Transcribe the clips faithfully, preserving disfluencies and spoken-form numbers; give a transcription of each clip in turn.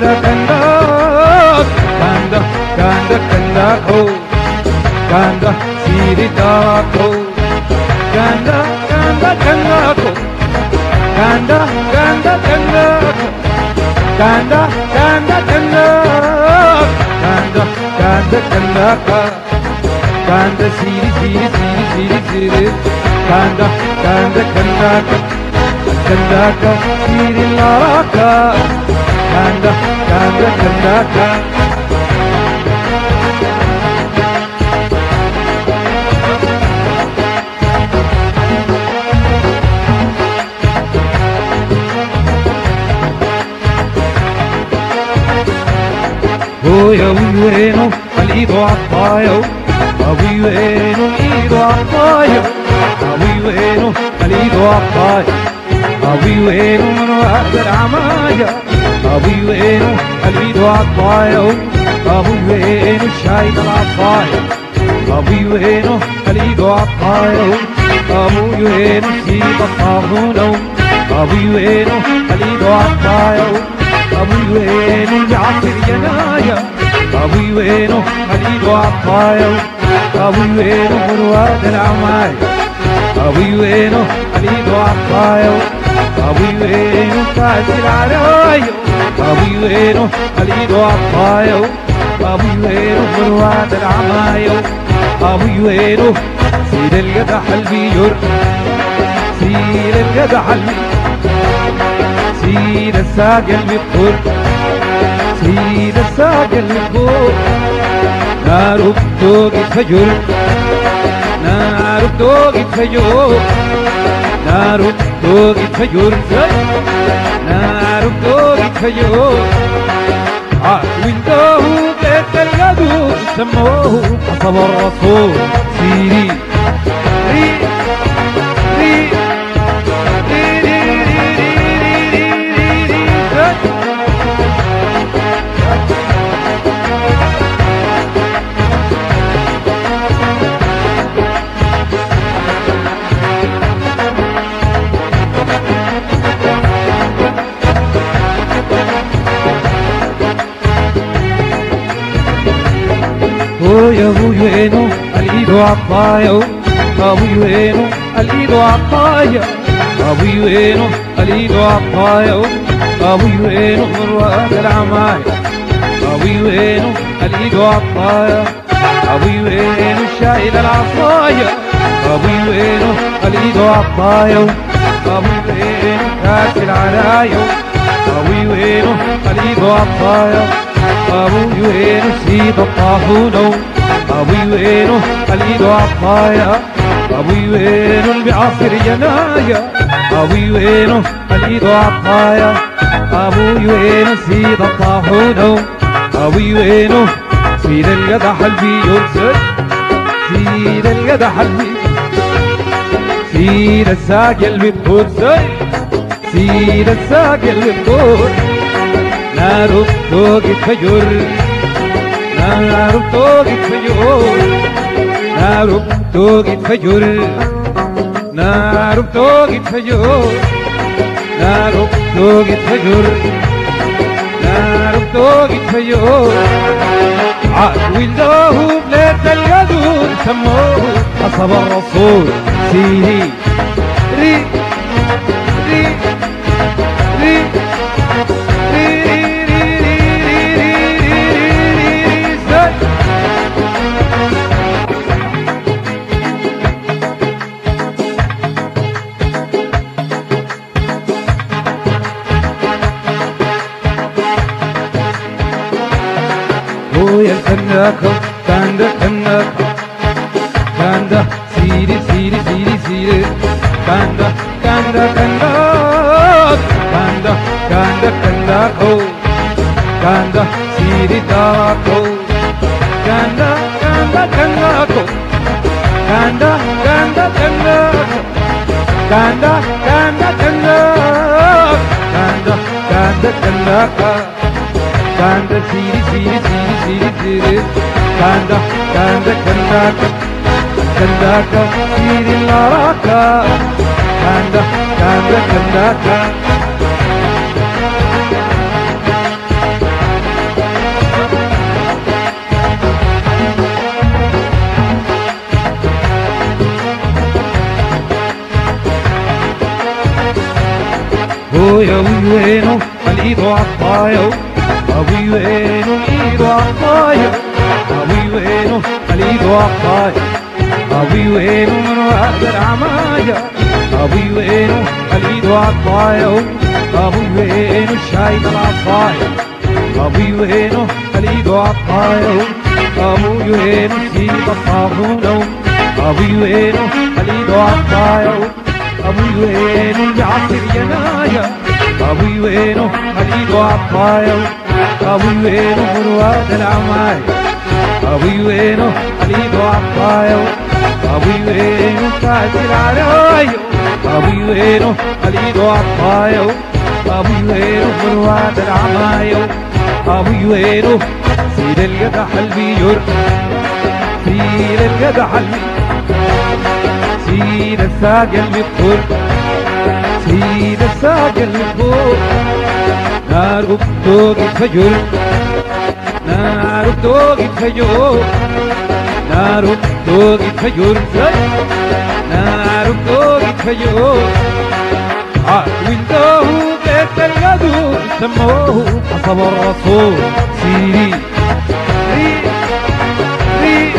kanda kanda kanda kanda kanda ko kanda siri ko kanda kanda kanda ko kanda kanda kanda kanda kanda kanda kanda kanda kanda ka kanda siri siri siri siri siri kanda kanda kanda ka kanda ka siri laraka kanda kanda kanda ka يا وينو الإيد عطايو أبي وينو الإيد عطايو أبي وينو الإيد عطايو أبي وينو من وقت العماية أبي وينو الإيد عطايو أبي وينو الشايب العطايو أبي وينو الإيد عطايو أبي وينو سيد الطاغونو أبي وينو الإيد عطايو أبي وينو العطر ينايا أبي وينو حديد وعطايو أبي وينو مرواد العماية أبي وينو حديد وعطايو أبي وينو تاج العرايو أبي وينو حديد وعطايو أبي وينو مرواد العمايو أبي وينو سيد القدح البيور سيد القدح البيور سيد الساقل بيقول سيد الساقل بيقول نار بتوق الفجر نار بتوق الفجر نار بتوق الفجر نار بتوق الفجر وانتهوا بيت القدور سموه حسب الرسول سيري ري ري يا ابو وينو الإيد عطايو ابو وينو الإيد عطايو ابو وينو الإيد عطايو ابو وينو مرواد العماية ابو وينو الإيد عطايو ابو وينو شايل العصاية ابو وينو الإيد عطايو ابو وينو كاس العرايو ابو وينو الإيد عطايو ابو وينو سيد الطاحونو ابو وينو الإيد عطايا ابو وينو البعصر ينايا ابو وينو الإيد عطايا ابو وينو سيد الطاحونو ابو وينو سيد القدح البيور سيد القدح البيور سيد الساقل بتقول سيد الساقل بتقول نار بتوق الفجر نار بتوق الفجر نار بتوق الفجر نار بتوق الفجر نار بتوق الفجر نار بتوق الفجر عاد ولدوه بليت القدور سموه حسب الرسول سيري ري ري ري يا الكناكو كاندا كناكو كاندا سيري سيري سيري سيري كاندا كاندا كاندا كاندا كاندا كناكو كاندا سيري داكو كاندا كاندا كناكو كاندا كاندا كناكو كاندا كاندا كناكو كاندا كاندا كناكو كاندا سيري سيري سيري سيري سيري كاندا كاندا كنداكا كنداكا سيري لاراكا كاندا كاندا كنداكا يا وينو الإيد عطايا أبوي وينو الإيد عطايا أبوي وينو الإيد عطايا أبوي وينو من وعد العمايا أبوي وينو الإيد عطايا أبوي وينو الشايب العصايا أبوي وينو الإيد عطايا أبوي وينو سيد الصابونة أبوي وينو الإيد عطايا أبوي وينو بعصر ينايا أبوي وينو الإيد عطايا أبوي وينو مرواد العمايا أبوي وينو الإيد عطايا أبوي وينو تاج العرايا أبوي وينو الإيد عطايا أبوي وينو مرواد العمايا أبوي وينو سيد القدح البيور سيد القدح البيور سيد الساق المذكور سيد الساق المذكور نار بتوق الفجر نار بتوق الفجر نار بتوق الفجر نار بتوق الفجر وانتهوا بيت القدور سموه حسب الرسول سيري ري ري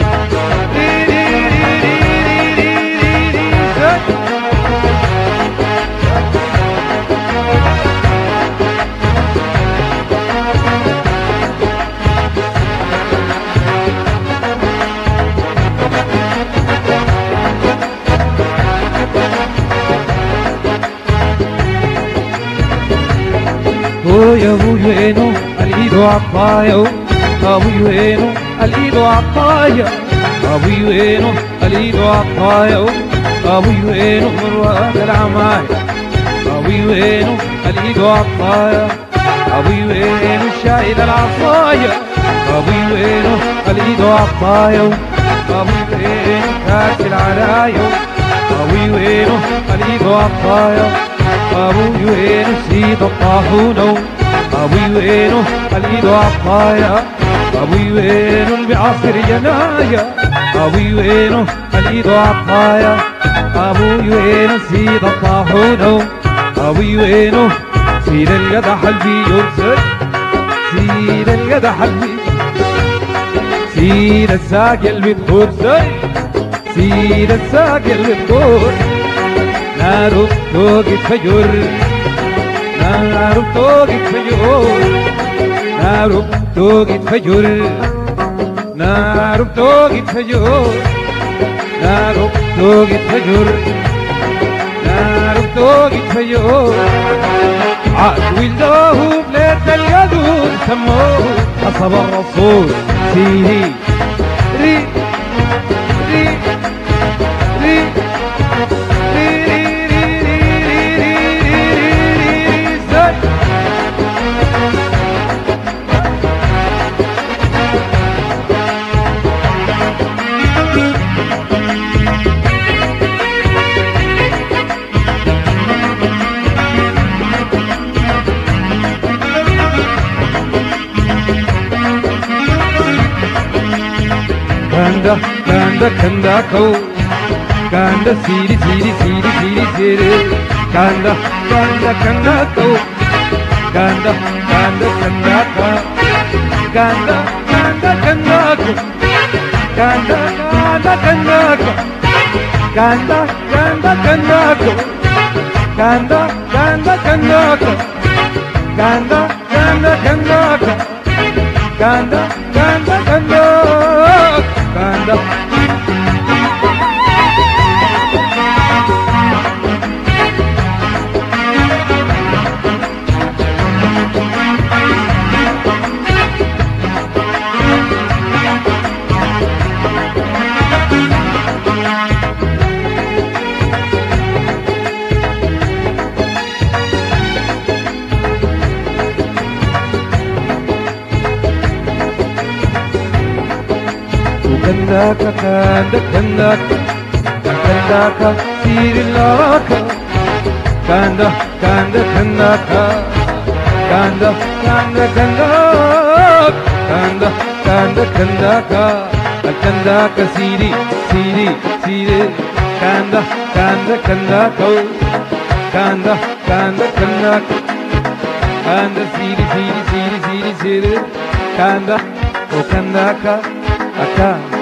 يا ابوي وينو الإيد عطايا أبوي وينو الإيد عطايا أبوي وينو الإيد عطايا أبوي وينو مرواد العمايا أبوي وينو الإيد عطايا أبوي وينو الشايد العصايا أبوي وينو الإيد عطايا أبوي وينو كاس العرايا أبوي وينو الإيد عطايا أبوي وينو سيد الطاحونة أبوي وينو الإيد عطايا أبوي وينو بعصر جنايا أبوي وينو الإيد عطايا أبوي وينو سيد الطاحونة أبوي وينو سيد القدح البيور سيد القدح البيور سيد الساق المذكور سيد الساق المذكور نار بتوق الفجر نار بتوق الفجر نار بتوق الفجر نار بتوق الفجر نار بتوق الفجر نار بتوق الفجر عاد ولدوه بليت القدور سموه حسب الرسول سيري ري ري ري Kanda, kanda, kanda, kau. Kanda, siri, siri, siri, siri, siri. Kanda, kanda, kanda, kau. Kanda, kanda, kanda, kau. Kanda, kanda, kanda, kau. Kanda, kanda, kanda, kau. Kanda, kanda, kanda, kau. Kanda, kanda, kanda, kau. Kanda, kanda, kanda, kau. Kanda, kanda, kanda, kanda. كنداك كنداك كنداك كنداك سير اللاك كندا كندا كنداك كندا كندا كنداك كندا كندا كنداك كنداك سيري سيري سيري كندا كندا كنداك كندا kanda kanda kanda siri siri siri siri siri kanda o kanda ka aka